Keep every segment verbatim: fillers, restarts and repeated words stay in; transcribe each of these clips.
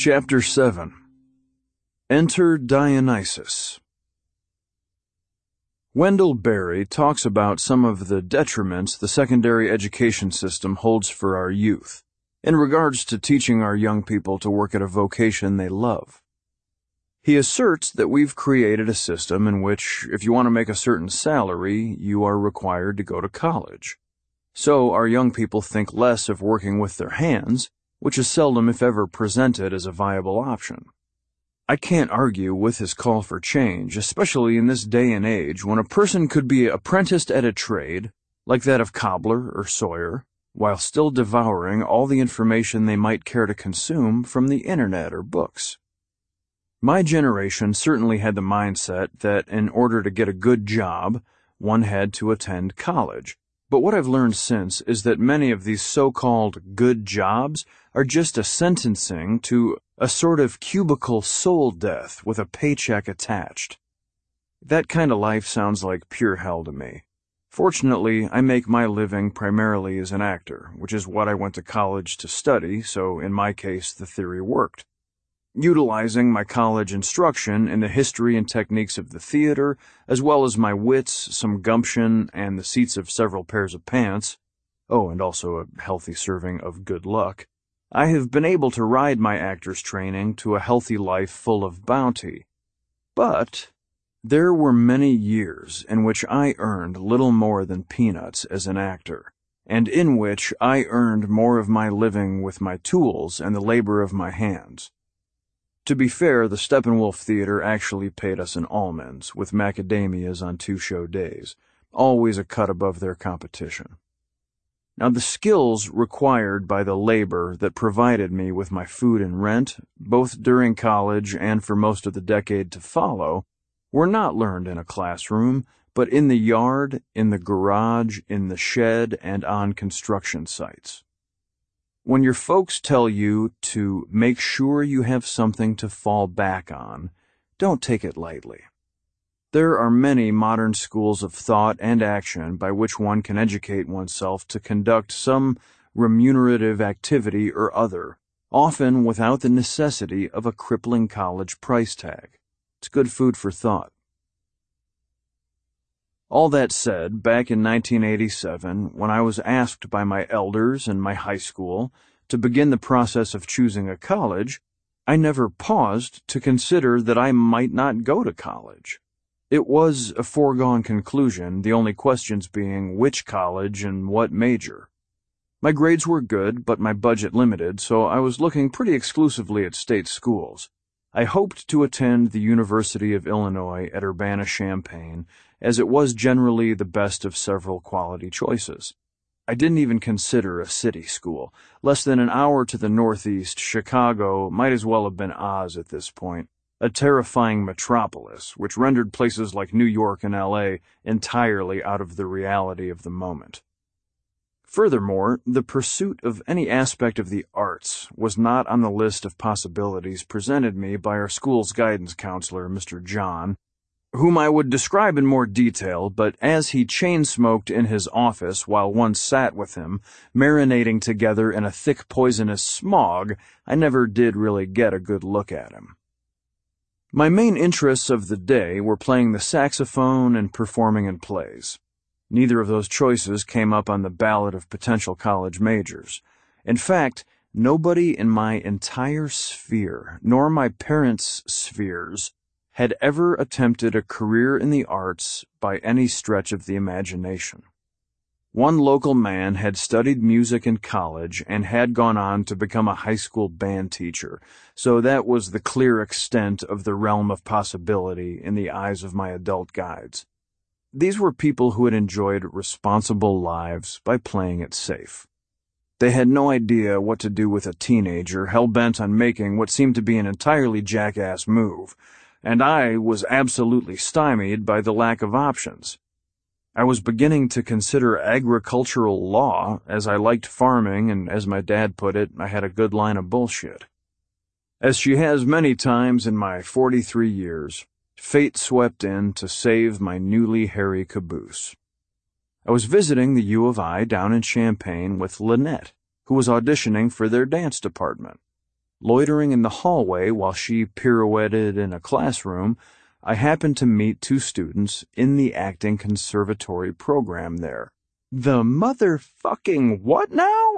Chapter seven. Enter Dionysus. Wendell Berry talks about some of the detriments the secondary education system holds for our youth, in regards to teaching our young people to work at a vocation they love. He asserts that we've created a system in which, if you want to make a certain salary, you are required to go to college. So our young people think less of working with their hands, which is seldom if ever presented as a viable option. I can't argue with his call for change, especially in this day and age when a person could be apprenticed at a trade, like that of cobbler or sawyer, while still devouring all the information they might care to consume from the internet or books. My generation certainly had the mindset that in order to get a good job, one had to attend college. But what I've learned since is that many of these so-called good jobs are just a sentencing to a sort of cubicle soul death with a paycheck attached. That kind of life sounds like pure hell to me. Fortunately, I make my living primarily as an actor, which is what I went to college to study, so in my case the theory worked. Utilizing my college instruction in the history and techniques of the theater, as well as my wits, some gumption, and the seats of several pairs of pants, oh, and also a healthy serving of good luck, I have been able to ride my actor's training to a healthy life full of bounty. But there were many years in which I earned little more than peanuts as an actor, and in which I earned more of my living with my tools and the labor of my hands. To be fair, the Steppenwolf Theater actually paid us in almonds, with macadamias on two show days, always a cut above their competition. Now, the skills required by the labor that provided me with my food and rent, both during college and for most of the decade to follow, were not learned in a classroom, but in the yard, in the garage, in the shed, and on construction sites. When your folks tell you to make sure you have something to fall back on, don't take it lightly. There are many modern schools of thought and action by which one can educate oneself to conduct some remunerative activity or other, often without the necessity of a crippling college price tag. It's good food for thought. All that said, back in nineteen eighty-seven, when I was asked by my elders in my high school to begin the process of choosing a college, I never paused to consider that I might not go to college. It was a foregone conclusion, the only questions being which college and what major. My grades were good, but my budget limited, so I was looking pretty exclusively at state schools. I hoped to attend the University of Illinois at Urbana-Champaign, as it was generally the best of several quality choices. I didn't even consider a city school. Less than an hour to the northeast, Chicago might as well have been Oz at this point, a terrifying metropolis which rendered places like New York and L A entirely out of the reality of the moment. Furthermore, the pursuit of any aspect of the arts was not on the list of possibilities presented me by our school's guidance counselor, Mister John, whom I would describe in more detail, but as he chain-smoked in his office while one sat with him, marinating together in a thick poisonous smog, I never did really get a good look at him. My main interests of the day were playing the saxophone and performing in plays. Neither of those choices came up on the ballot of potential college majors. In fact, nobody in my entire sphere, nor my parents' spheres, had ever attempted a career in the arts by any stretch of the imagination. One local man had studied music in college and had gone on to become a high school band teacher, so that was the clear extent of the realm of possibility in the eyes of my adult guides. These were people who had enjoyed responsible lives by playing it safe. They had no idea what to do with a teenager hell-bent on making what seemed to be an entirely jackass move, and I was absolutely stymied by the lack of options. I was beginning to consider agricultural law, as I liked farming, and as my dad put it, I had a good line of bullshit. As she has many times in my forty-three years, fate swept in to save my newly hairy caboose. I was visiting the U of I down in Champaign with Lynette, who was auditioning for their dance department. Loitering in the hallway while she pirouetted in a classroom, I happened to meet two students in the acting conservatory program there. The motherfucking what now?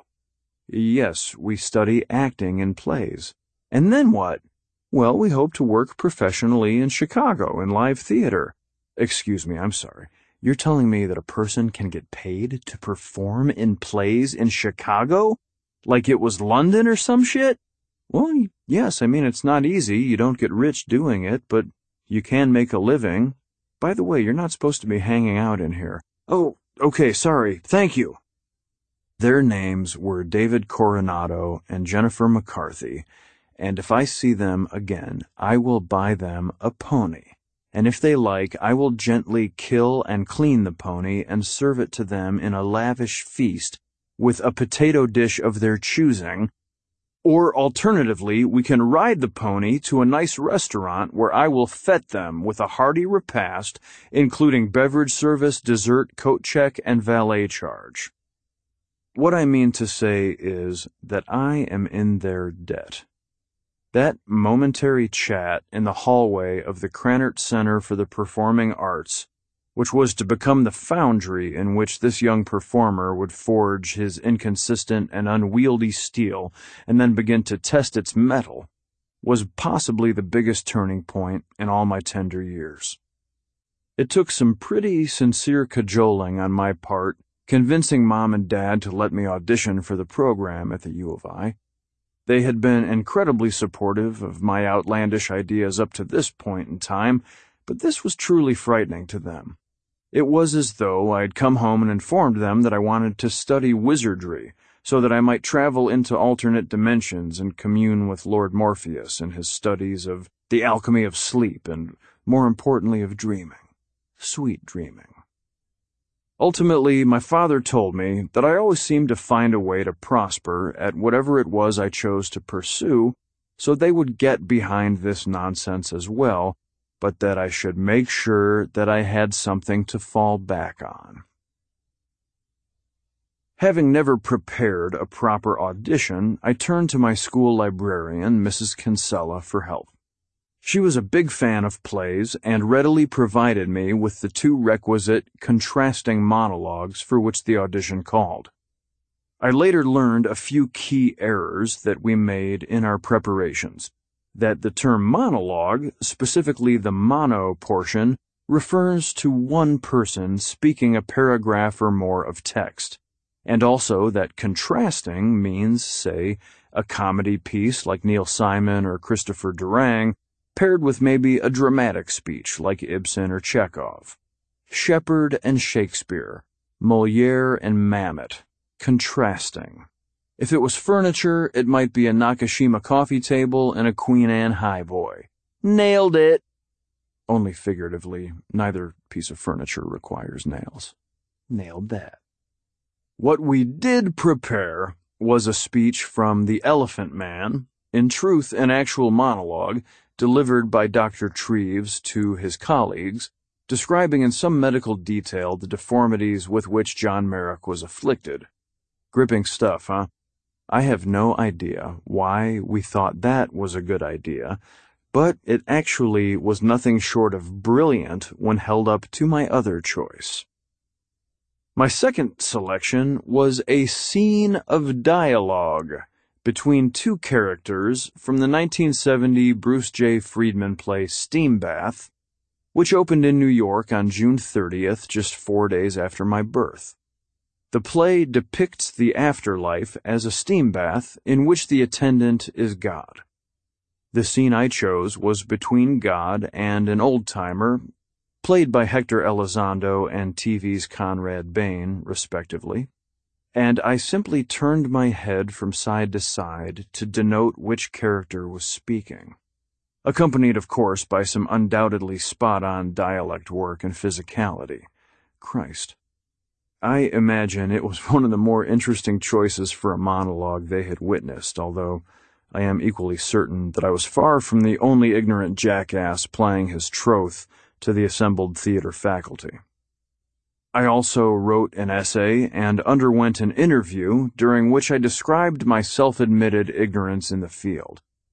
Yes, we study acting in plays. And then what? Well, we hope to work professionally in Chicago in live theater. Excuse me, I'm sorry. You're telling me that a person can get paid to perform in plays in Chicago? Like it was London or some shit? Well, yes, I mean, it's not easy. You don't get rich doing it, but you can make a living. By the way, you're not supposed to be hanging out in here. Oh, okay, sorry. Thank you. Their names were David Coronado and Jennifer McCarthy, and if I see them again, I will buy them a pony. And if they like, I will gently kill and clean the pony and serve it to them in a lavish feast with a potato dish of their choosing. Or alternatively, we can ride the pony to a nice restaurant where I will fet them with a hearty repast, including beverage service, dessert, coat check, and valet charge. What I mean to say is that I am in their debt. That momentary chat in the hallway of the Krannert Center for the Performing Arts, which was to become the foundry in which this young performer would forge his inconsistent and unwieldy steel and then begin to test its metal, was possibly the biggest turning point in all my tender years. It took some pretty sincere cajoling on my part, convincing Mom and Dad to let me audition for the program at the U of I. They had been incredibly supportive of my outlandish ideas up to this point in time, but this was truly frightening to them. It was as though I had come home and informed them that I wanted to study wizardry, so that I might travel into alternate dimensions and commune with Lord Morpheus in his studies of the alchemy of sleep and, more importantly, of dreaming. Sweet dreaming. Ultimately, my father told me that I always seemed to find a way to prosper at whatever it was I chose to pursue, so they would get behind this nonsense as well, but that I should make sure that I had something to fall back on. Having never prepared a proper audition, I turned to my school librarian, Missus Kinsella, for help. She was a big fan of plays and readily provided me with the two requisite contrasting monologues for which the audition called. I later learned a few key errors that we made in our preparations. That the term monologue, specifically the mono portion, refers to one person speaking a paragraph or more of text, and also that contrasting means, say, a comedy piece like Neil Simon or Christopher Durang, paired with maybe a dramatic speech like Ibsen or Chekhov. Shepard and Shakespeare, Molière and Mamet, contrasting. If it was furniture, it might be a Nakashima coffee table and a Queen Anne highboy. Nailed it! Only figuratively, neither piece of furniture requires nails. Nailed that. What we did prepare was a speech from The Elephant Man, in truth an actual monologue, delivered by Doctor Treves to his colleagues, describing in some medical detail the deformities with which John Merrick was afflicted. Gripping stuff, huh? I have no idea why we thought that was a good idea, but it actually was nothing short of brilliant when held up to my other choice. My second selection was a scene of dialogue between two characters from the nineteen seventy Bruce J. Friedman play Steam Bath, which opened in New York on June thirtieth, just four days after my birth. The play depicts the afterlife as a steam bath in which the attendant is God. The scene I chose was between God and an old-timer, played by Hector Elizondo and T V's Conrad Bain, respectively, and I simply turned my head from side to side to denote which character was speaking, accompanied, of course, by some undoubtedly spot-on dialect work and physicality. Christ. I imagine it was one of the more interesting choices for a monologue they had witnessed, although I am equally certain that I was far from the only ignorant jackass playing his troth to the assembled theater faculty. I also wrote an essay and underwent an interview during which I described my self-admitted ignorance in the field,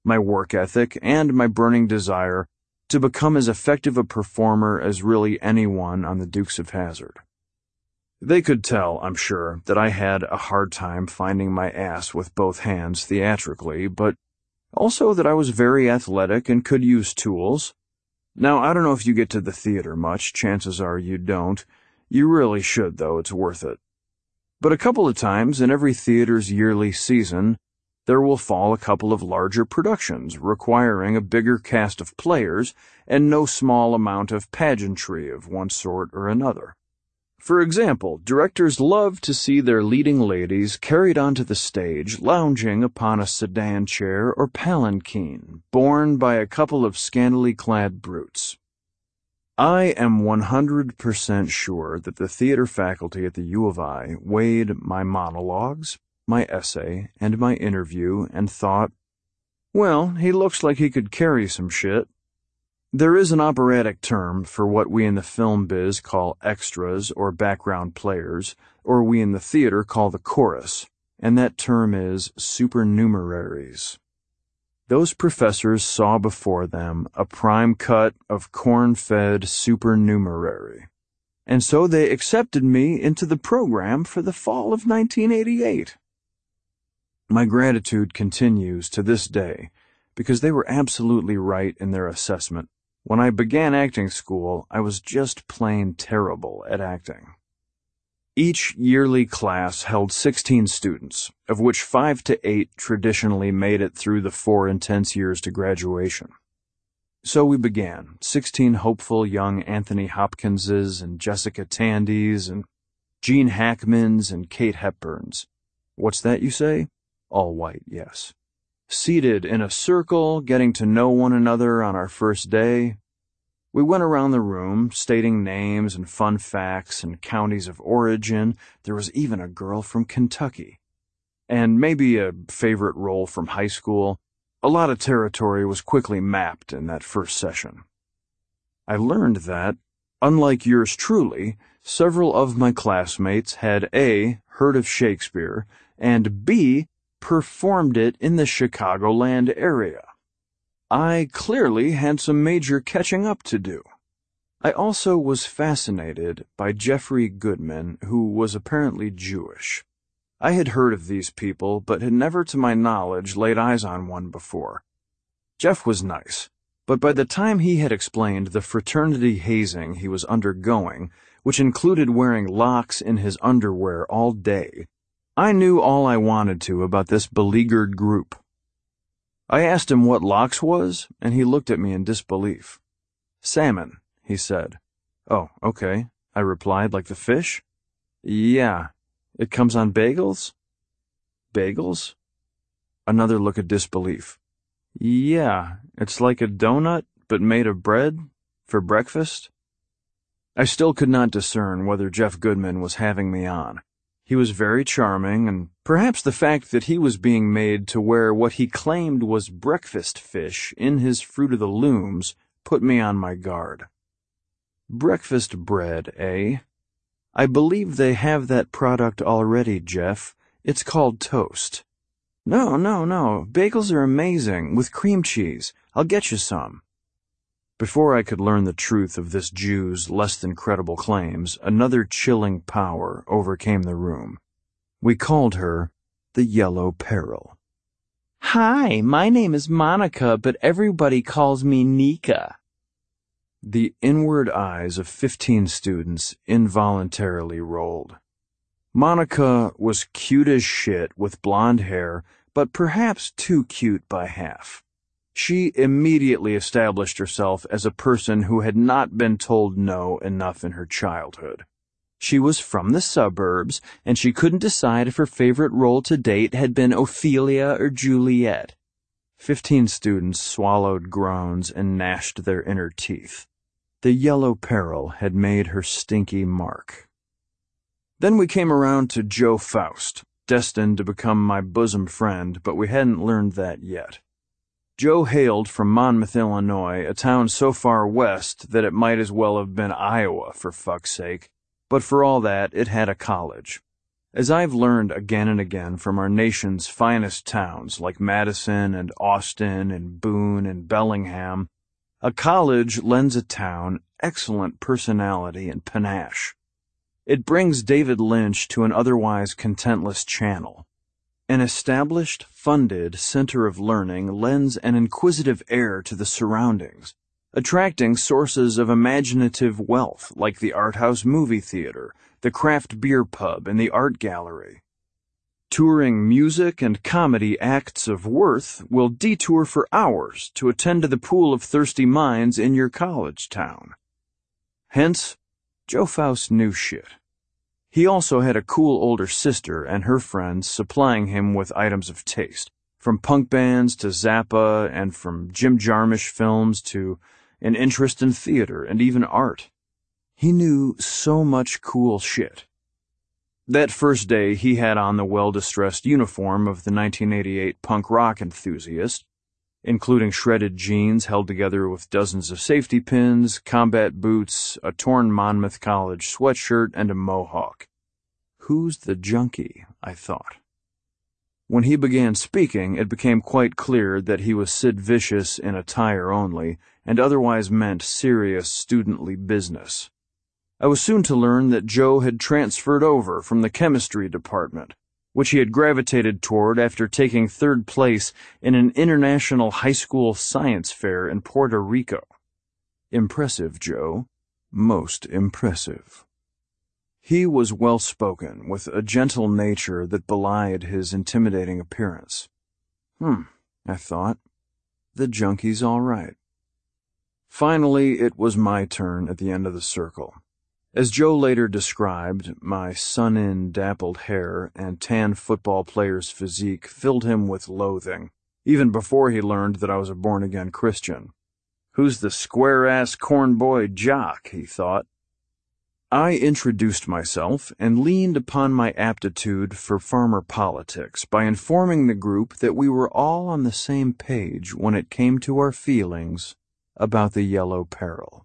my work ethic, and my burning desire to become as effective a performer as really anyone on the Dukes of Hazzard. They could tell, I'm sure, that I had a hard time finding my ass with both hands theatrically, but also that I was very athletic and could use tools. Now, I don't know if you get to the theater much, chances are you don't. You really should, though, it's worth it. But a couple of times in every theater's yearly season, there will fall a couple of larger productions requiring a bigger cast of players and no small amount of pageantry of one sort or another. For example, directors love to see their leading ladies carried onto the stage lounging upon a sedan chair or palanquin, borne by a couple of scantily clad brutes. I am one hundred percent sure that the theater faculty at the U of I weighed my monologues, my essay, and my interview and thought, well, he looks like he could carry some shit. There is an operatic term for what we in the film biz call extras or background players, or we in the theater call the chorus, and that term is supernumeraries. Those professors saw before them a prime cut of corn-fed supernumerary, and so they accepted me into the program for the fall of nineteen eighty-eight. My gratitude continues to this day, because they were absolutely right in their assessment. When I began acting school, I was just plain terrible at acting. Each yearly class held sixteen students, of which five to eight traditionally made it through the four intense years to graduation. So we began, sixteen hopeful young Anthony Hopkinses and Jessica Tandys and Gene Hackmans and Kate Hepburns. What's that, you say? All white, yes. Seated in a circle, getting to know one another on our first day. We went around the room, stating names and fun facts and counties of origin. There was even a girl from Kentucky. And maybe a favorite role from high school. A lot of territory was quickly mapped in that first session. I learned that, unlike yours truly, several of my classmates had A, heard of Shakespeare, and B, performed it in the Chicagoland area. I clearly had some major catching up to do. I also was fascinated by Jeffrey Goodman, who was apparently Jewish. I had heard of these people, but had never to my knowledge laid eyes on one before. Jeff was nice, but by the time he had explained the fraternity hazing he was undergoing, which included wearing locks in his underwear all day, I knew all I wanted to about this beleaguered group. I asked him what lox was, and he looked at me in disbelief. Salmon, he said. Oh, okay, I replied, like the fish? Yeah, it comes on bagels? Bagels? Another look of disbelief. Yeah, it's like a donut, but made of bread, for breakfast? I still could not discern whether Jeff Goodman was having me on. He was very charming, and perhaps the fact that he was being made to wear what he claimed was breakfast fish in his Fruit of the Looms put me on my guard. Breakfast bread, eh? I believe they have that product already, Jeff. It's called toast. No, no, no. Bagels are amazing, with cream cheese. I'll get you some. Before I could learn the truth of this Jew's less than credible claims, another chilling power overcame the room. We called her the Yellow Peril. Hi, my name is Monica, but everybody calls me Nika. The inward eyes of fifteen students involuntarily rolled. Monica was cute as shit with blonde hair, but perhaps too cute by half. She immediately established herself as a person who had not been told no enough in her childhood. She was from the suburbs, and she couldn't decide if her favorite role to date had been Ophelia or Juliet. Fifteen students swallowed groans and gnashed their inner teeth. The Yellow Peril had made her stinky mark. Then we came around to Joe Faust, destined to become my bosom friend, but we hadn't learned that yet. Joe hailed from Monmouth, Illinois, a town so far west that it might as well have been Iowa, for fuck's sake, but for all that, it had a college. As I've learned again and again from our nation's finest towns like Madison and Austin and Boone and Bellingham, a college lends a town excellent personality and panache. It brings David Lynch to an otherwise contentless channel. An established, funded center of learning lends an inquisitive air to the surroundings, attracting sources of imaginative wealth like the art house movie theater, the craft beer pub, and the art gallery. Touring music and comedy acts of worth will detour for hours to attend to the pool of thirsty minds in your college town. Hence, Joe Faust knew shit. He also had a cool older sister and her friends supplying him with items of taste, from punk bands to Zappa and from Jim Jarmusch films to an interest in theater and even art. He knew so much cool shit. That first day he had on the well-distressed uniform of the nineteen eighty-eight punk rock enthusiast, including shredded jeans held together with dozens of safety pins, combat boots, a torn Monmouth College sweatshirt, and a mohawk. Who's the junkie? I thought. When he began speaking, it became quite clear that he was Sid Vicious in attire only, and otherwise meant serious studently business. I was soon to learn that Joe had transferred over from the chemistry department, which he had gravitated toward after taking third place in an international high school science fair in Puerto Rico. Impressive, Joe. Most impressive. He was well-spoken, with a gentle nature that belied his intimidating appearance. Hmm, I thought. The junkie's all right. Finally, it was my turn at the end of the circle. As Joe later described, my sun-in dappled hair and tan football player's physique filled him with loathing, even before he learned that I was a born-again Christian. Who's the square-ass corn-boy jock, he thought. I introduced myself and leaned upon my aptitude for farmer politics by informing the group that we were all on the same page when it came to our feelings about the yellow peril.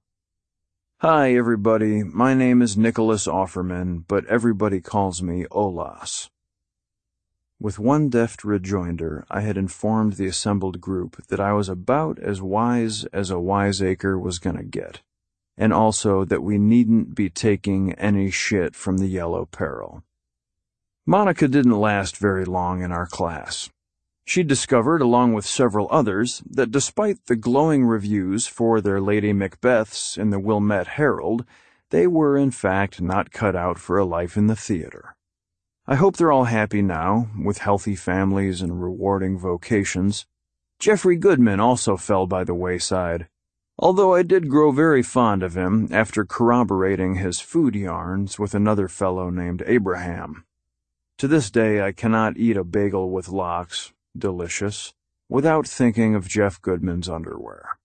Hi, everybody. My name is Nicholas Offerman, but everybody calls me Olas. With one deft rejoinder, I had informed the assembled group that I was about as wise as a wiseacre was gonna get, and also that we needn't be taking any shit from the yellow peril. Monica didn't last very long in our class. She discovered, along with several others, that despite the glowing reviews for their Lady Macbeths in the Wilmette Herald, they were in fact not cut out for a life in the theater. I hope they're all happy now, with healthy families and rewarding vocations. Jeffrey Goodman also fell by the wayside, although I did grow very fond of him after corroborating his food yarns with another fellow named Abraham. To this day I cannot eat a bagel with lox, delicious, without thinking of Jeff Goodman's underwear.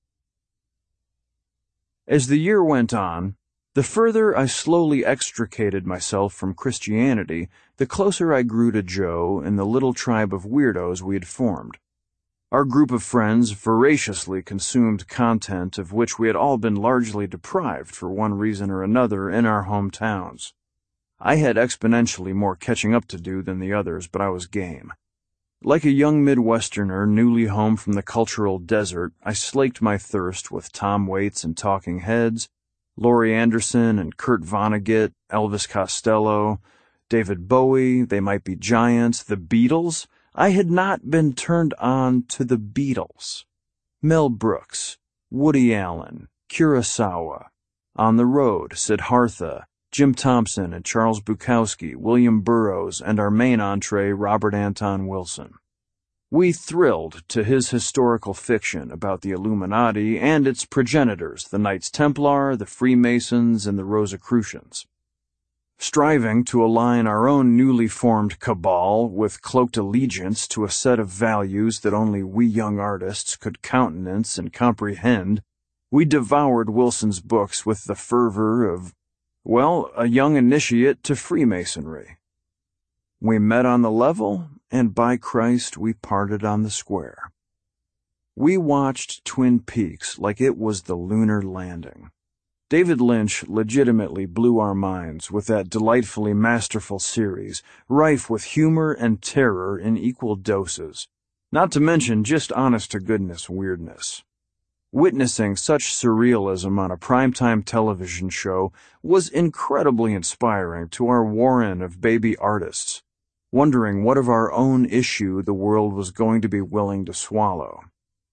As the year went on, the further I slowly extricated myself from Christianity, the closer I grew to Joe and the little tribe of weirdos we had formed. Our group of friends voraciously consumed content of which we had all been largely deprived for one reason or another in our hometowns. I had exponentially more catching up to do than the others, but I was game. Like a young Midwesterner newly home from the cultural desert, I slaked my thirst with Tom Waits and Talking Heads, Laurie Anderson and Kurt Vonnegut, Elvis Costello, David Bowie, They Might Be Giants, the Beatles. I had not been turned on to the Beatles. Mel Brooks, Woody Allen, Kurosawa, On the Road, Siddhartha, Jim Thompson and Charles Bukowski, William Burroughs, and our main entree, Robert Anton Wilson. We thrilled to his historical fiction about the Illuminati and its progenitors, the Knights Templar, the Freemasons, and the Rosicrucians. Striving to align our own newly formed cabal with cloaked allegiance to a set of values that only we young artists could countenance and comprehend, we devoured Wilson's books with the fervor of, well, a young initiate to Freemasonry. We met on the level, and by Christ, we parted on the square. We watched Twin Peaks like it was the lunar landing. David Lynch legitimately blew our minds with that delightfully masterful series, rife with humor and terror in equal doses, not to mention just honest-to-goodness weirdness. Witnessing such surrealism on a primetime television show was incredibly inspiring to our warren of baby artists, wondering what of our own issue the world was going to be willing to swallow.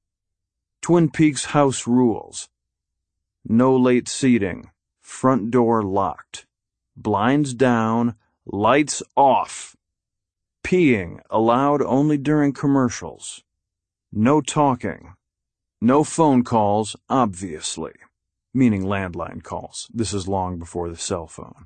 Twin Peaks house rules. No late seating, front door locked, blinds down, lights off. Peeing allowed only during commercials. No talking. No phone calls, obviously. Meaning landline calls. This is long before the cell phone.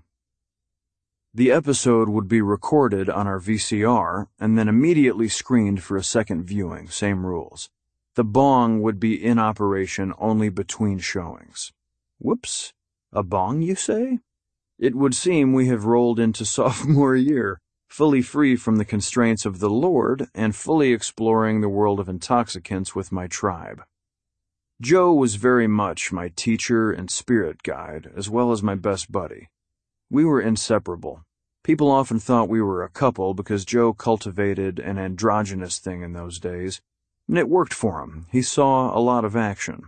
The episode would be recorded on our V C R and then immediately screened for a second viewing, same rules. The bong would be in operation only between showings. Whoops, a bong, you say? It would seem we have rolled into sophomore year, fully free from the constraints of the Lord and fully exploring the world of intoxicants with my tribe. Joe was very much my teacher and spirit guide, as well as my best buddy. We were inseparable. People often thought we were a couple because Joe cultivated an androgynous thing in those days, and it worked for him. He saw a lot of action.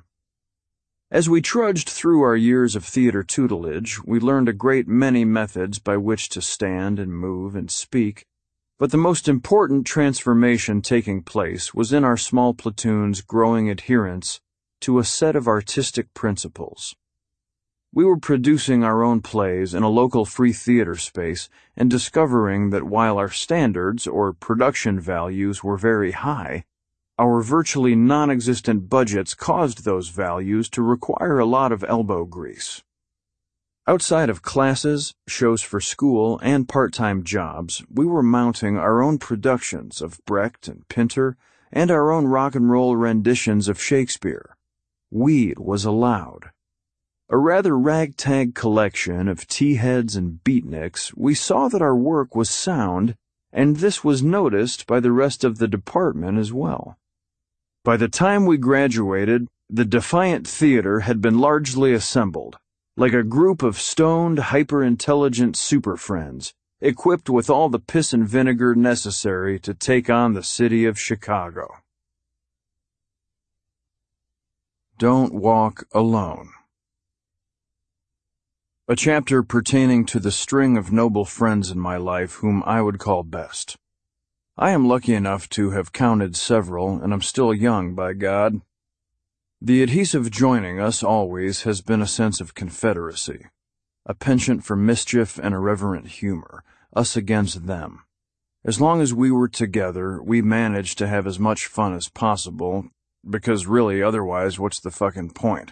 As we trudged through our years of theater tutelage, we learned a great many methods by which to stand and move and speak, but the most important transformation taking place was in our small platoon's growing adherence to a set of artistic principles. We were producing our own plays in a local free theater space and discovering that while our standards or production values were very high, our virtually non-existent budgets caused those values to require a lot of elbow grease. Outside of classes, shows for school, and part-time jobs, we were mounting our own productions of Brecht and Pinter and our own rock and roll renditions of Shakespeare. Weed was allowed. A rather ragtag collection of tea-heads and beatniks, we saw that our work was sound, and this was noticed by the rest of the department as well. By the time we graduated, the Defiant Theater had been largely assembled, like a group of stoned, hyper-intelligent super friends, equipped with all the piss and vinegar necessary to take on the city of Chicago. Don't walk alone. A chapter pertaining to the string of noble friends in my life whom I would call best. I am lucky enough to have counted several, and I'm still young, by God. The adhesive joining us always has been a sense of confederacy, a penchant for mischief and irreverent humor, us against them. As long as we were together, we managed to have as much fun as possible, because really, otherwise, what's the fucking point?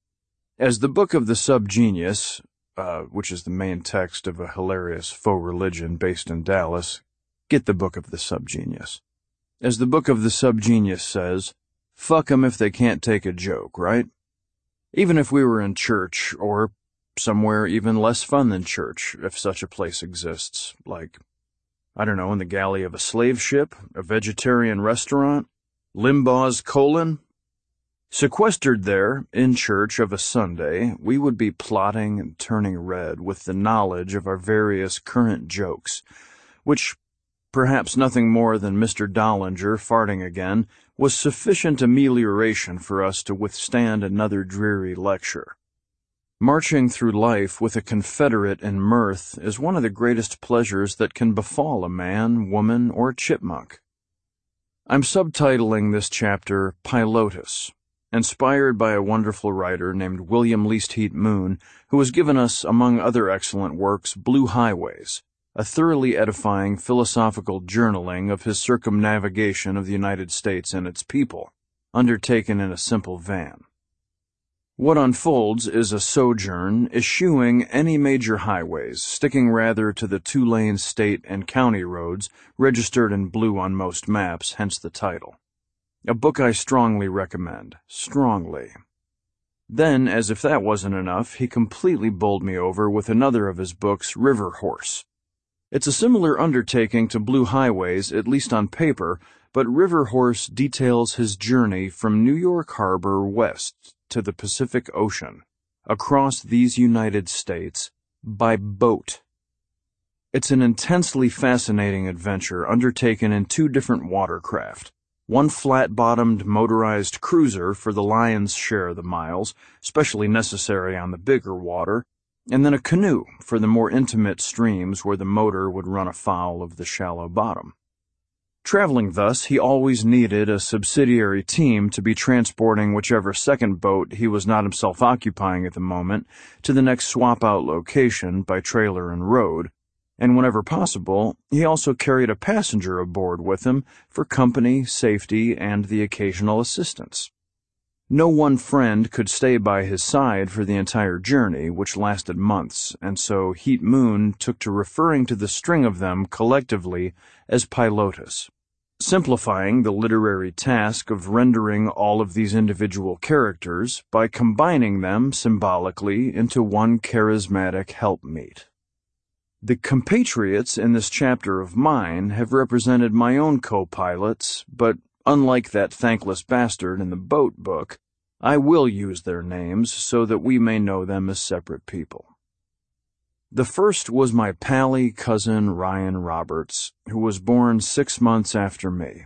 As the Book of the Subgenius, uh, which is the main text of a hilarious faux religion based in Dallas, get the Book of the Subgenius. As the Book of the Subgenius says, fuck 'em if they can't take a joke, right? Even if we were in church, or somewhere even less fun than church, if such a place exists, like, I don't know, in the galley of a slave ship, a vegetarian restaurant, Limbaugh's colon. Sequestered there, in church of a Sunday, we would be plotting and turning red with the knowledge of our various current jokes, which, perhaps nothing more than Mister Dollinger farting again, was sufficient amelioration for us to withstand another dreary lecture. Marching through life with a confederate in mirth is one of the greatest pleasures that can befall a man, woman, or chipmunk. I'm subtitling this chapter Pilotus, inspired by a wonderful writer named William Leastheat Moon, who has given us, among other excellent works, Blue Highways, a thoroughly edifying philosophical journaling of his circumnavigation of the United States and its people, undertaken in a simple van. What unfolds is a sojourn eschewing any major highways, sticking rather to the two-lane state and county roads registered in blue on most maps, hence the title. A book I strongly recommend. Strongly. Then, as if that wasn't enough, he completely bowled me over with another of his books, River Horse. It's a similar undertaking to Blue Highways, at least on paper, but River Horse details his journey from New York Harbor west to the Pacific Ocean, across these United States by boat. It's an intensely fascinating adventure undertaken in two different watercraft. One flat-bottomed motorized cruiser for the lion's share of the miles, especially necessary on the bigger water, and then a canoe for the more intimate streams where the motor would run afoul of the shallow bottom. Traveling thus, he always needed a subsidiary team to be transporting whichever second boat he was not himself occupying at the moment to the next swap-out location by trailer and road, and whenever possible, he also carried a passenger aboard with him for company, safety, and the occasional assistance. No one friend could stay by his side for the entire journey, which lasted months, and so Heat Moon took to referring to the string of them collectively as Pilotus, simplifying the literary task of rendering all of these individual characters by combining them symbolically into one charismatic helpmeet. The compatriots in this chapter of mine have represented my own co-pilots, but unlike that thankless bastard in the boat book, I will use their names so that we may know them as separate people. The first was my pally cousin Ryan Roberts, who was born six months after me.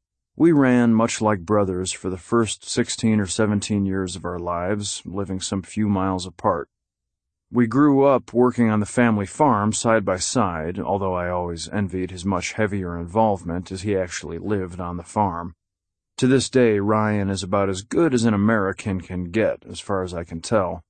We ran much like brothers for the first sixteen or seventeen years of our lives, living some few miles apart. We grew up working on the family farm side by side, although I always envied his much heavier involvement as he actually lived on the farm. To this day, Ryan is about as good as an American can get, as far as I can tell.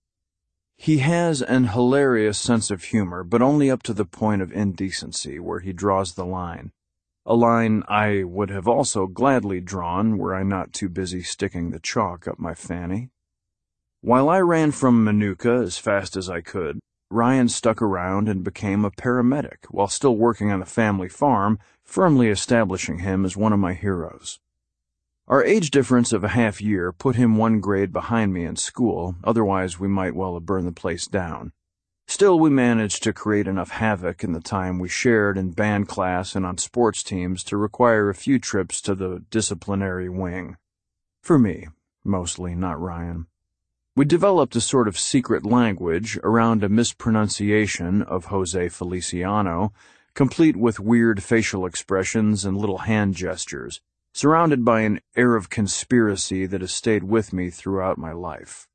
He has an hilarious sense of humor, but only up to the point of indecency, where he draws the line. A line I would have also gladly drawn were I not too busy sticking the chalk up my fanny. While I ran from Manuka as fast as I could, Ryan stuck around and became a paramedic while still working on the family farm, firmly establishing him as one of my heroes. Our age difference of a half year put him one grade behind me in school, otherwise we might well have burned the place down. Still, we managed to create enough havoc in the time we shared in band class and on sports teams to require a few trips to the disciplinary wing. For me, mostly, not Ryan. We developed a sort of secret language around a mispronunciation of Jose Feliciano, complete with weird facial expressions and little hand gestures, surrounded by an air of conspiracy that has stayed with me throughout my life.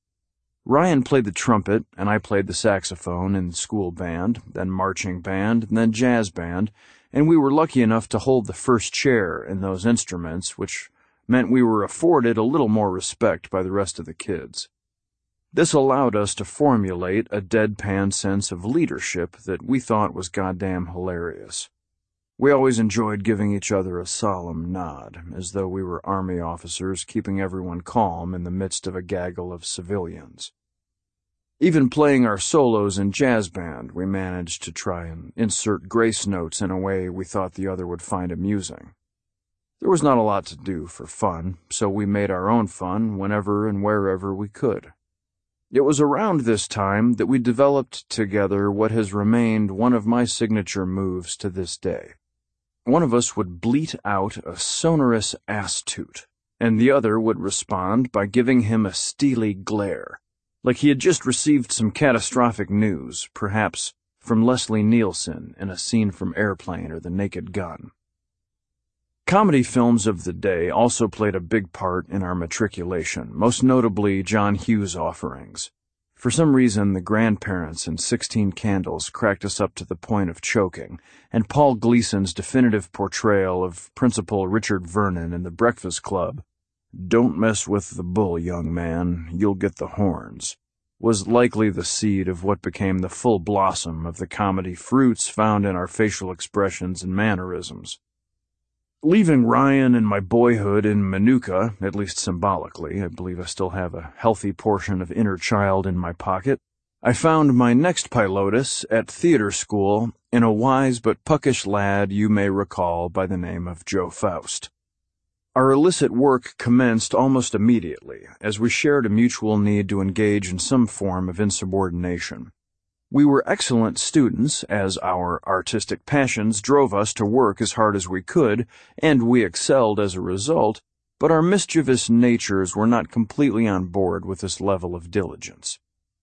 Ryan played the trumpet, and I played the saxophone in school band, then marching band, and then jazz band, and we were lucky enough to hold the first chair in those instruments, which meant we were afforded a little more respect by the rest of the kids. This allowed us to formulate a deadpan sense of leadership that we thought was goddamn hilarious. We always enjoyed giving each other a solemn nod, as though we were army officers keeping everyone calm in the midst of a gaggle of civilians. Even playing our solos in jazz band, we managed to try and insert grace notes in a way we thought the other would find amusing. There was not a lot to do for fun, so we made our own fun whenever and wherever we could. It was around this time that we developed together what has remained one of my signature moves to this day. One of us would bleat out a sonorous ass toot, and the other would respond by giving him a steely glare, like he had just received some catastrophic news, perhaps from Leslie Nielsen in a scene from Airplane or The Naked Gun. Comedy films of the day also played a big part in our matriculation, most notably John Hughes offerings. For some reason, the grandparents in Sixteen Candles cracked us up to the point of choking, and Paul Gleason's definitive portrayal of Principal Richard Vernon in The Breakfast Club, "Don't mess with the bull, young man, you'll get the horns," was likely the seed of what became the full blossom of the comedy fruits found in our facial expressions and mannerisms. Leaving Ryan and my boyhood in Manuka, at least symbolically, I believe I still have a healthy portion of inner child in my pocket, I found my next Pilotus at theater school in a wise but puckish lad you may recall by the name of Joe Faust. Our illicit work commenced almost immediately, as we shared a mutual need to engage in some form of insubordination. We were excellent students, as our artistic passions drove us to work as hard as we could, and we excelled as a result, but our mischievous natures were not completely on board with this level of diligence.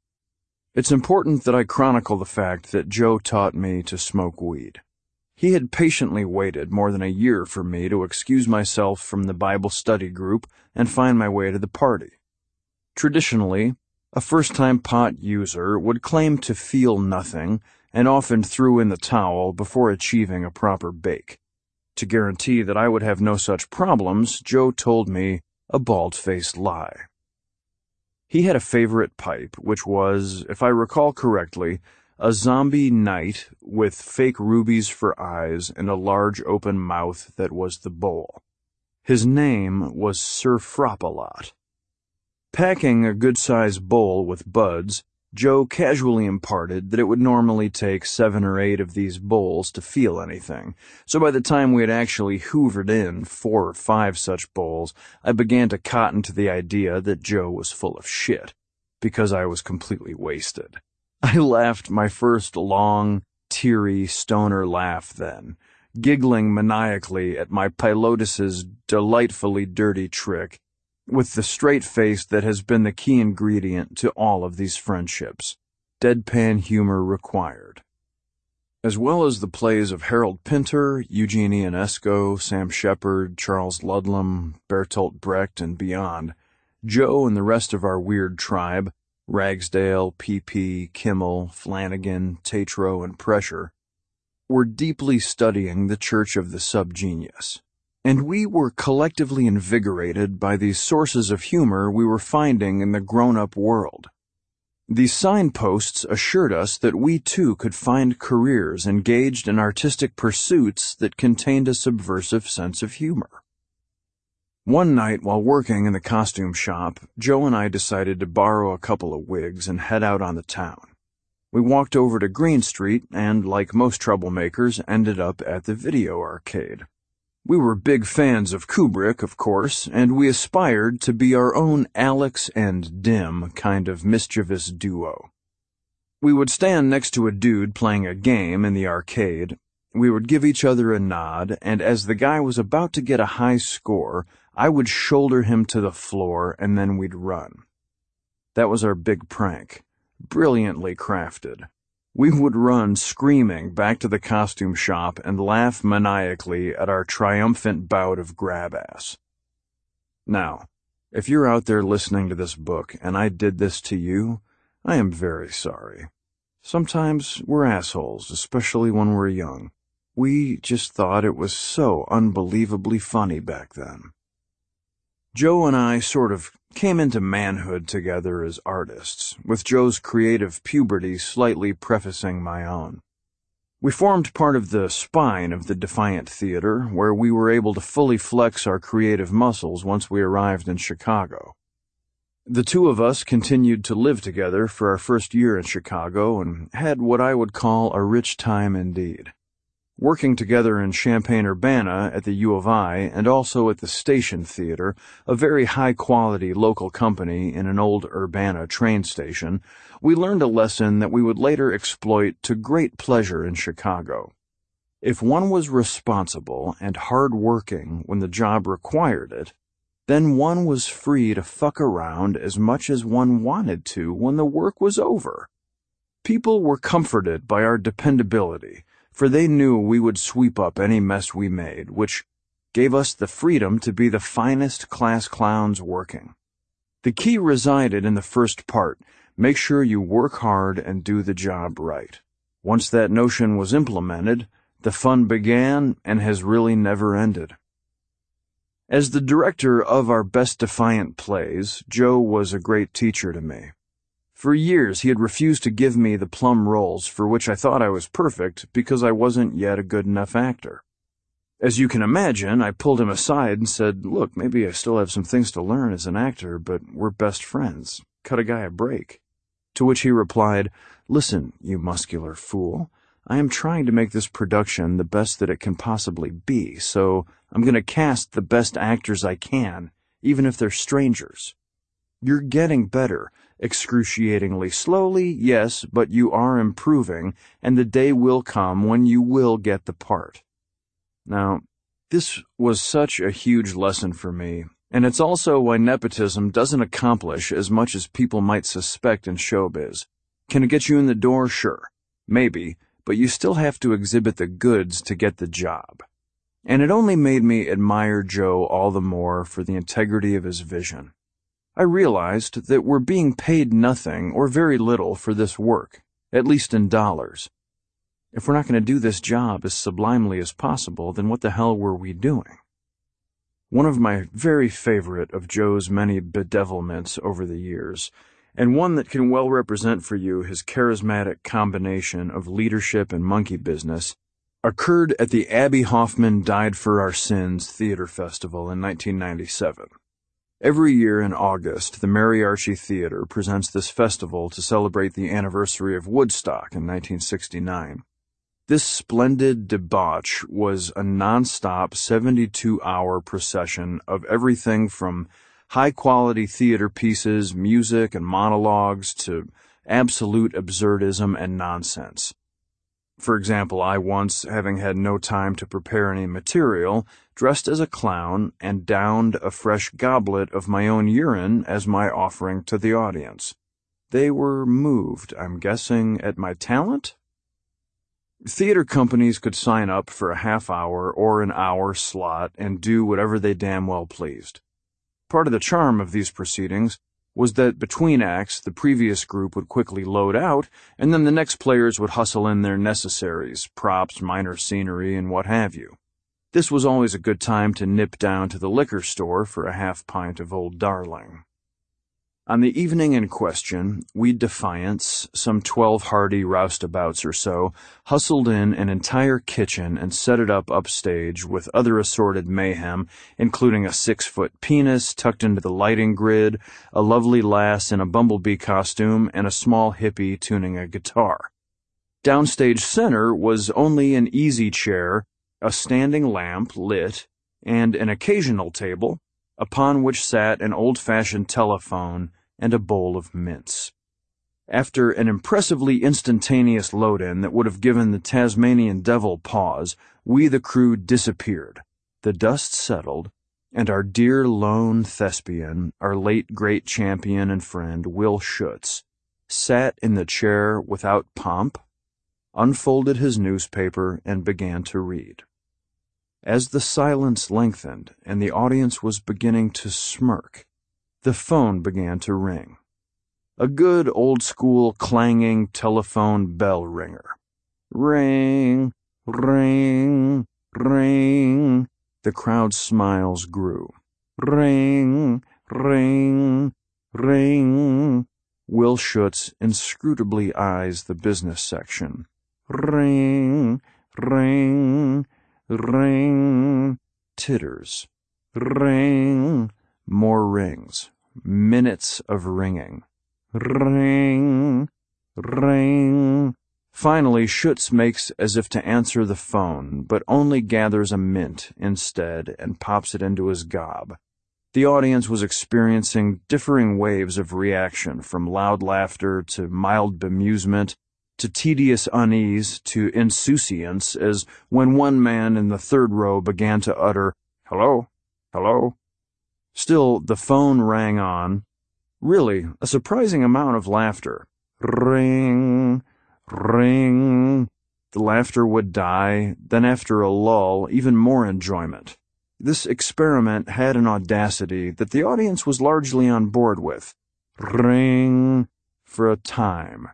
It's important that I chronicle the fact that Joe taught me to smoke weed. He had patiently waited more than a year for me to excuse myself from the Bible study group and find my way to the party. Traditionally, a first-time pot user would claim to feel nothing and often threw in the towel before achieving a proper bake. To guarantee that I would have no such problems, Joe told me a bald-faced lie. He had a favorite pipe, which was, if I recall correctly, a zombie knight with fake rubies for eyes and a large open mouth that was the bowl. His name was Sir Frop-a-Lot. Packing a good-sized bowl with buds, Joe casually imparted that it would normally take seven or eight of these bowls to feel anything, so by the time we had actually hoovered in four or five such bowls, I began to cotton to the idea that Joe was full of shit, because I was completely wasted. I laughed my first long, teary stoner laugh then, giggling maniacally at my pilotus's delightfully dirty trick, with the straight face that has been the key ingredient to all of these friendships. Deadpan humor required. As well as the plays of Harold Pinter, Eugene Ionesco, Sam Shepard, Charles Ludlam, Bertolt Brecht, and beyond, Joe and the rest of our weird tribe, Ragsdale, P P, Kimmel, Flanagan, Tatro, and Pressure, were deeply studying the Church of the Subgenius. And we were collectively invigorated by these sources of humor we were finding in the grown-up world. These signposts assured us that we too could find careers engaged in artistic pursuits that contained a subversive sense of humor. One night while working in the costume shop, Joe and I decided to borrow a couple of wigs and head out on the town. We walked over to Green Street and, like most troublemakers, ended up at the video arcade. We were big fans of Kubrick, of course, and we aspired to be our own Alex and Dim kind of mischievous duo. We would stand next to a dude playing a game in the arcade. We would give each other a nod, and as the guy was about to get a high score, I would shoulder him to the floor, and then we'd run. That was our big prank, brilliantly crafted. We would run screaming back to the costume shop and laugh maniacally at our triumphant bout of grab-ass. Now, if you're out there listening to this book and I did this to you, I am very sorry. Sometimes we're assholes, especially when we're young. We just thought it was so unbelievably funny back then. Joe and I sort of came into manhood together as artists, with Joe's creative puberty slightly prefacing my own. We formed part of the spine of the Defiant Theater, where we were able to fully flex our creative muscles once we arrived in Chicago. The two of us continued to live together for our first year in Chicago and had what I would call a rich time indeed. Working together in Champaign-Urbana at the U of I and also at the Station Theater, a very high-quality local company in an old Urbana train station, we learned a lesson that we would later exploit to great pleasure in Chicago. If one was responsible and hard-working when the job required it, then one was free to fuck around as much as one wanted to when the work was over. People were comforted by our dependability, for they knew we would sweep up any mess we made, which gave us the freedom to be the finest class clowns working. The key resided in the first part: make sure you work hard and do the job right. Once that notion was implemented, the fun began and has really never ended. As the director of our best Defiant plays, Joe was a great teacher to me. For years, he had refused to give me the plum roles for which I thought I was perfect because I wasn't yet a good enough actor. As you can imagine, I pulled him aside and said, "Look, maybe I still have some things to learn as an actor, but we're best friends. Cut a guy a break." To which he replied, "Listen, you muscular fool, I am trying to make this production the best that it can possibly be, so I'm going to cast the best actors I can, even if they're strangers. You're getting better. Excruciatingly slowly, yes, but you are improving, and the day will come when you will get the part." Now, this was such a huge lesson for me, and it's also why nepotism doesn't accomplish as much as people might suspect in showbiz. Can it get you in the door? Sure. Maybe, but you still have to exhibit the goods to get the job. And it only made me admire Joe all the more for the integrity of his vision. I realized that we're being paid nothing or very little for this work, at least in dollars. If we're not going to do this job as sublimely as possible, then what the hell were we doing? One of my very favorite of Joe's many bedevilments over the years, and one that can well represent for you his charismatic combination of leadership and monkey business, occurred at the Abbie Hoffman Died for Our Sins Theater Festival in nineteen ninety-seven. Every year in August, the Mary Archie Theater presents this festival to celebrate the anniversary of Woodstock in nineteen sixty-nine. This splendid debauch was a non-stop seventy-two hour procession of everything from high-quality theater pieces, music, and monologues to absolute absurdism and nonsense. For example, I once, having had no time to prepare any material, dressed as a clown and downed a fresh goblet of my own urine as my offering to the audience. They were moved, I'm guessing, at my talent? Theater companies could sign up for a half-hour or an hour slot and do whatever they damn well pleased. Part of the charm of these proceedings was that between acts the previous group would quickly load out, and then the next players would hustle in their necessaries, props, minor scenery, and what have you. This was always a good time to nip down to the liquor store for a half pint of Old Darling. On the evening in question, we Defiants, some twelve hardy roustabouts or so, hustled in an entire kitchen and set it up upstage with other assorted mayhem, including a six-foot penis tucked into the lighting grid, a lovely lass in a bumblebee costume, and a small hippie tuning a guitar. Downstage center was only an easy chair, a standing lamp lit, and an occasional table, upon which sat an old-fashioned telephone and a bowl of mints. After an impressively instantaneous load-in that would have given the Tasmanian devil pause, we the crew disappeared. The dust settled, and our dear lone thespian, our late great champion and friend, Will Schutz, sat in the chair without pomp, unfolded his newspaper, and began to read. As the silence lengthened and the audience was beginning to smirk, the phone began to ring. A good old-school clanging telephone bell ringer. Ring, ring, ring. The crowd's smiles grew. Ring, ring, ring. Will Schutz inscrutably eyes the business section. Ring, ring, ring. Titters. Ring. More rings. Minutes of ringing. Ring. Ring. Finally, Schutz makes as if to answer the phone, but only gathers a mint instead and pops it into his gob. The audience was experiencing differing waves of reaction, from loud laughter to mild bemusement to tedious unease to insouciance, as when one man in the third row began to utter, "Hello? Hello?" Still, the phone rang on. Really, a surprising amount of laughter. Ring, ring. The laughter would die, then after a lull, even more enjoyment. This experiment had an audacity that the audience was largely on board with. Ring, for a time.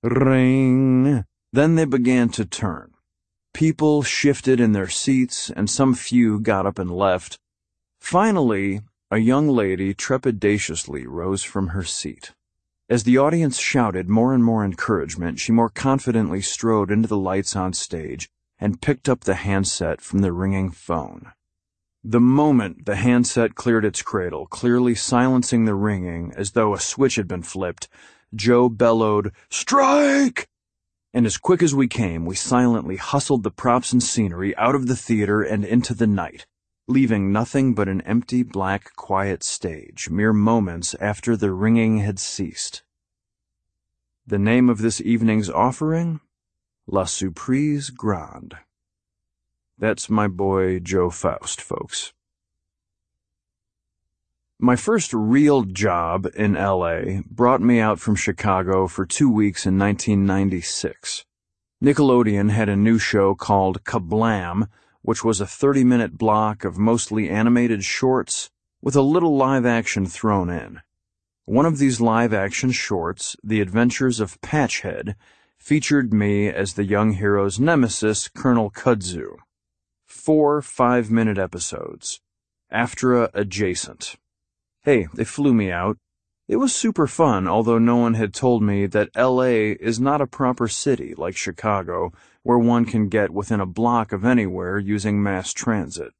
Ring. Then they began to turn. People shifted in their seats, and some few got up and left. Finally, a young lady trepidatiously rose from her seat. As the audience shouted more and more encouragement, she more confidently strode into the lights on stage and picked up the handset from the ringing phone. The moment the handset cleared its cradle, clearly silencing the ringing as though a switch had been flipped, Joe bellowed, "Strike!" And as quick as we came, we silently hustled the props and scenery out of the theater and into the night, leaving nothing but an empty, black, quiet stage, mere moments after the ringing had ceased. The name of this evening's offering? La Surprise Grande. That's my boy Joe Faust, folks. My first real job in L A brought me out from Chicago for two weeks in nineteen ninety-six. Nickelodeon had a new show called Kablam, which was a thirty-minute block of mostly animated shorts with a little live action thrown in. One of these live action shorts, The Adventures of Patchhead, featured me as the young hero's nemesis, Colonel Kudzu. Four five-minute episodes. AFTRA adjacent. Hey, they flew me out. It was super fun, although no one had told me that L A is not a proper city like Chicago, where one can get within a block of anywhere using mass transit.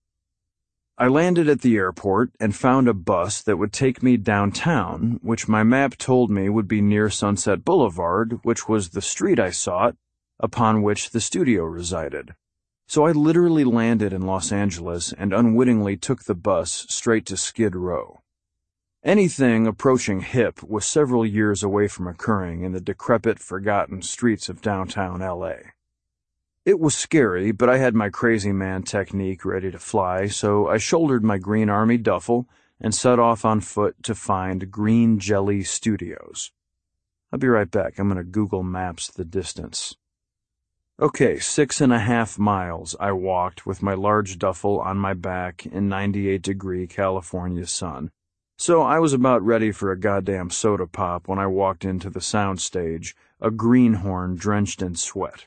I landed at the airport and found a bus that would take me downtown, which my map told me would be near Sunset Boulevard, which was the street I sought, upon which the studio resided. So I literally landed in Los Angeles and unwittingly took the bus straight to Skid Row. Anything approaching hip was several years away from occurring in the decrepit, forgotten streets of downtown L A. It was scary, but I had my crazy man technique ready to fly, so I shouldered my Green Army duffel and set off on foot to find Green Jelly Studios. I'll be right back. I'm going to Google Maps the distance. Okay, six and a half miles I walked with my large duffel on my back in ninety-eight degree California sun. So I was about ready for a goddamn soda pop when I walked into the soundstage, a greenhorn drenched in sweat.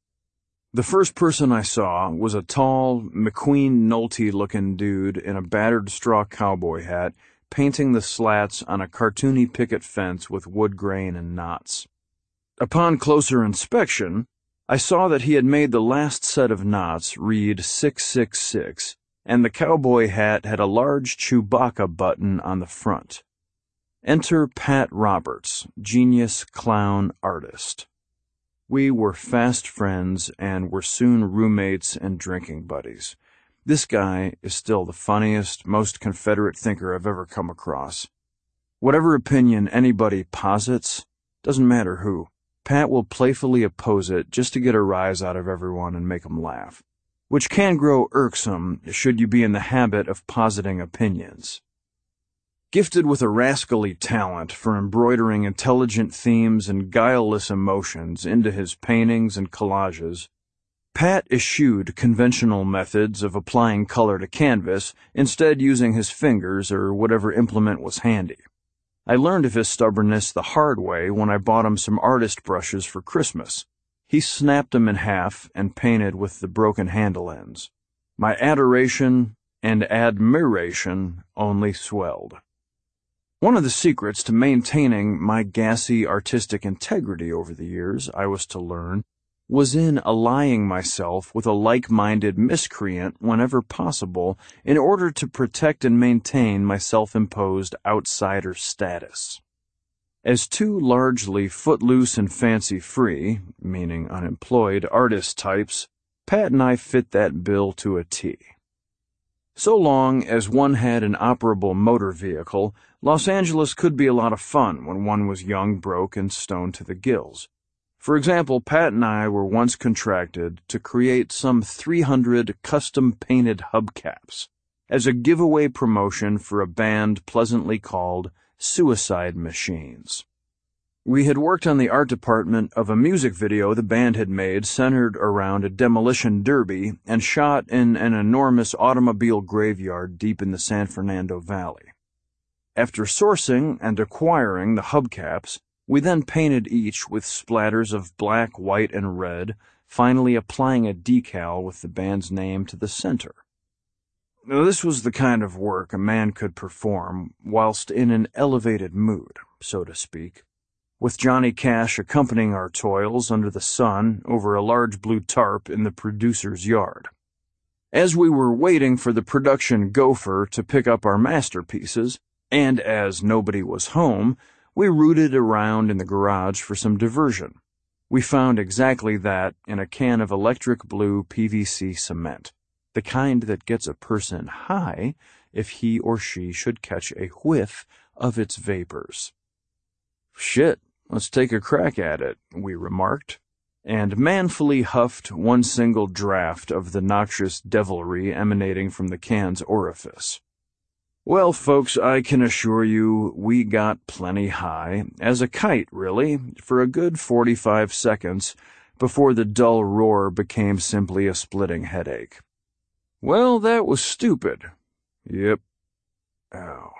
The first person I saw was a tall, McQueen Nolte-looking dude in a battered straw cowboy hat, painting the slats on a cartoony picket fence with wood grain and knots. Upon closer inspection, I saw that he had made the last set of knots read six six six, and the cowboy hat had a large Chewbacca button on the front. Enter Pat Roberts, genius clown artist. We were fast friends and were soon roommates and drinking buddies. This guy is still the funniest, most Confederate thinker I've ever come across. Whatever opinion anybody posits, doesn't matter who, Pat will playfully oppose it just to get a rise out of everyone and make them laugh, which can grow irksome should you be in the habit of positing opinions. Gifted with a rascally talent for embroidering intelligent themes and guileless emotions into his paintings and collages, Pat eschewed conventional methods of applying color to canvas, instead using his fingers or whatever implement was handy. I learned of his stubbornness the hard way when I bought him some artist brushes for Christmas. He snapped them in half and painted with the broken handle ends. My adoration and admiration only swelled. One of the secrets to maintaining my gassy artistic integrity over the years, I was to learn, was in allying myself with a like-minded miscreant whenever possible in order to protect and maintain my self-imposed outsider status. As two largely footloose and fancy-free, meaning unemployed, artist types, Pat and I fit that bill to a T. So long as one had an operable motor vehicle, Los Angeles could be a lot of fun when one was young, broke, and stoned to the gills. For example, Pat and I were once contracted to create some three hundred custom-painted hubcaps as a giveaway promotion for a band pleasantly called Suicide Machines. We had worked on the art department of a music video the band had made centered around a demolition derby and shot in an enormous automobile graveyard deep in the San Fernando Valley. After sourcing and acquiring the hubcaps, we then painted each with splatters of black, white, and red, finally applying a decal with the band's name to the center. Now, this was the kind of work a man could perform whilst in an elevated mood, so to speak, with Johnny Cash accompanying our toils under the sun over a large blue tarp in the producer's yard. As we were waiting for the production gopher to pick up our masterpieces, and as nobody was home, we rooted around in the garage for some diversion. We found exactly that in a can of electric blue P V C cement, the kind that gets a person high if he or she should catch a whiff of its vapors. "Shit, let's take a crack at it," we remarked, and manfully huffed one single draught of the noxious devilry emanating from the can's orifice. Well, folks, I can assure you we got plenty high, as a kite, really, for a good forty-five seconds before the dull roar became simply a splitting headache. Well, that was stupid. Yep. Ow.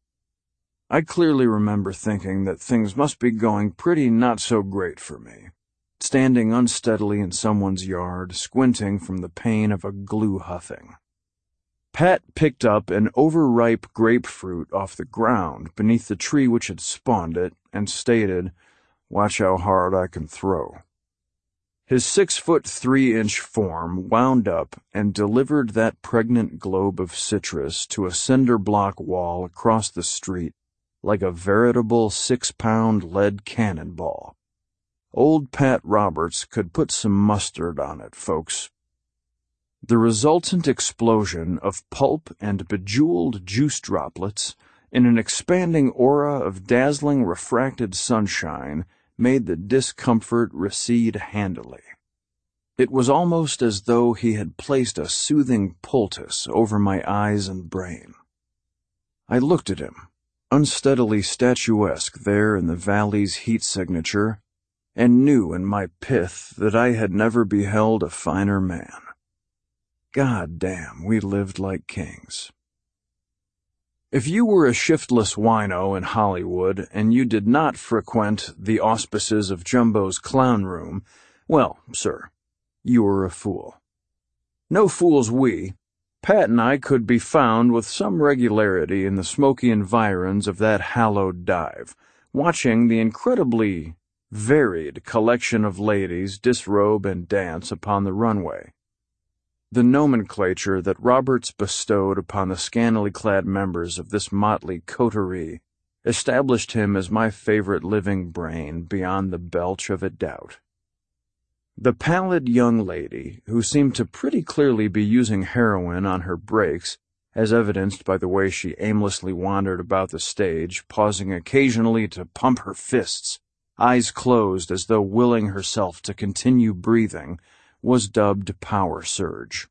I clearly remember thinking that things must be going pretty not so great for me, standing unsteadily in someone's yard, squinting from the pain of a glue huffing. Pat picked up an overripe grapefruit off the ground beneath the tree which had spawned it and stated, "Watch how hard I can throw." His six-foot-three-inch form wound up and delivered that pregnant globe of citrus to a cinder-block wall across the street like a veritable six-pound lead cannonball. Old Pat Roberts could put some mustard on it, folks. The resultant explosion of pulp and bejeweled juice droplets in an expanding aura of dazzling refracted sunshine made the discomfort recede handily. It was almost as though he had placed a soothing poultice over my eyes and brain. I looked at him, unsteadily statuesque there in the valley's heat signature, and knew in my pith that I had never beheld a finer man. God damn, we lived like kings. If you were a shiftless wino in Hollywood and you did not frequent the auspices of Jumbo's Clown Room, well, sir, you were a fool. No fools we. Pat and I could be found with some regularity in the smoky environs of that hallowed dive, watching the incredibly varied collection of ladies disrobe and dance upon the runway. The nomenclature that Roberts bestowed upon the scantily clad members of this motley coterie established him as my favorite living brain beyond the belch of a doubt. The pallid young lady, who seemed to pretty clearly be using heroin on her breaks, as evidenced by the way she aimlessly wandered about the stage, pausing occasionally to pump her fists, eyes closed as though willing herself to continue breathing, was dubbed Power Surge.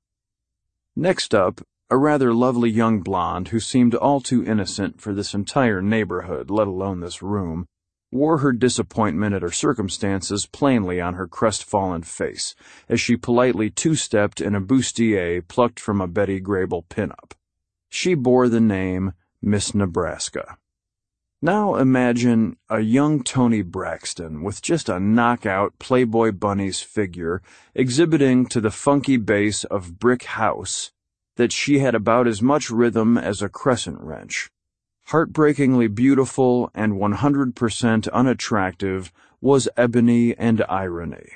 Next up, a rather lovely young blonde who seemed all too innocent for this entire neighborhood, let alone this room, wore her disappointment at her circumstances plainly on her crestfallen face as she politely two-stepped in a bustier plucked from a Betty Grable pinup. She bore the name Miss Nebraska. Now imagine a young Toni Braxton with just a knockout Playboy Bunny's figure exhibiting to the funky bass of Brick House that she had about as much rhythm as a crescent wrench. Heartbreakingly beautiful and one hundred percent unattractive was Ebony and Irony.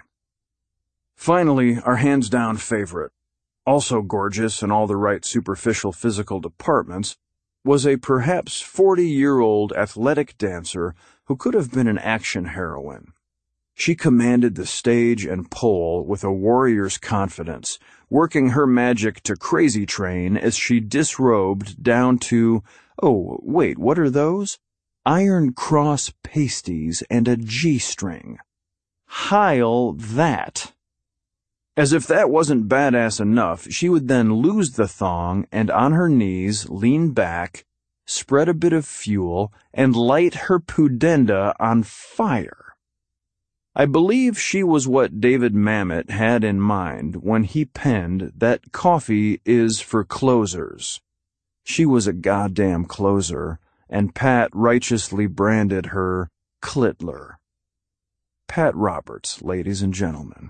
Finally, our hands-down favorite, also gorgeous in all the right superficial physical departments, was a perhaps forty-year-old athletic dancer who could have been an action heroine. She commanded the stage and pole with a warrior's confidence, working her magic to crazy train as she disrobed down to, oh, wait, what are those? Iron cross pasties and a G-string. Heil that! As if that wasn't badass enough, she would then lose the thong and on her knees lean back, spread a bit of fuel, and light her pudenda on fire. I believe she was what David Mamet had in mind when he penned that coffee is for closers. She was a goddamn closer, and Pat righteously branded her Clitler. Pat Roberts, ladies and gentlemen.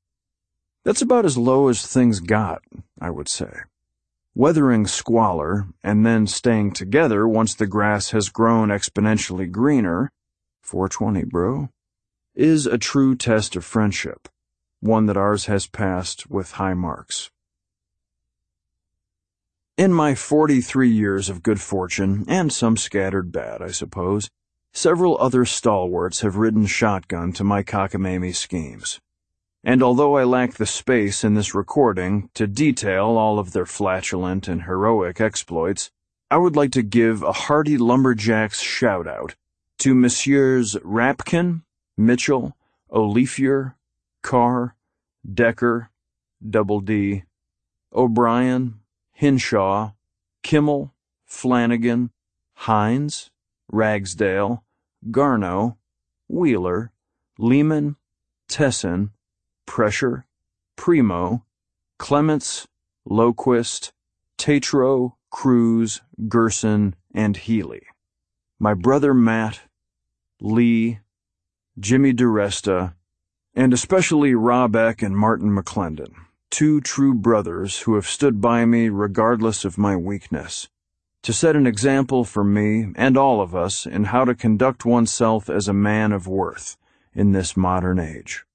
That's about as low as things got, I would say. Weathering squalor, and then staying together once the grass has grown exponentially greener, four twenty, bro, is a true test of friendship, one that ours has passed with high marks. In my forty-three years of good fortune, and some scattered bad, I suppose, several other stalwarts have ridden shotgun to my cockamamie schemes. And although I lack the space in this recording to detail all of their flatulent and heroic exploits, I would like to give a hearty lumberjack's shout-out to Messieurs Rapkin, Mitchell, Olifier, Carr, Decker, Double D, O'Brien, Hinshaw, Kimmel, Flanagan, Hines, Ragsdale, Garno, Wheeler, Lehman, Tessin, Pressure, Primo, Clements, Loquist, Tatro, Cruz, Gerson, and Healy. My brother Matt, Lee, Jimmy DiResta, and especially Rob Eck and Martin McClendon, two true brothers who have stood by me regardless of my weakness, to set an example for me and all of us in how to conduct oneself as a man of worth in this modern age.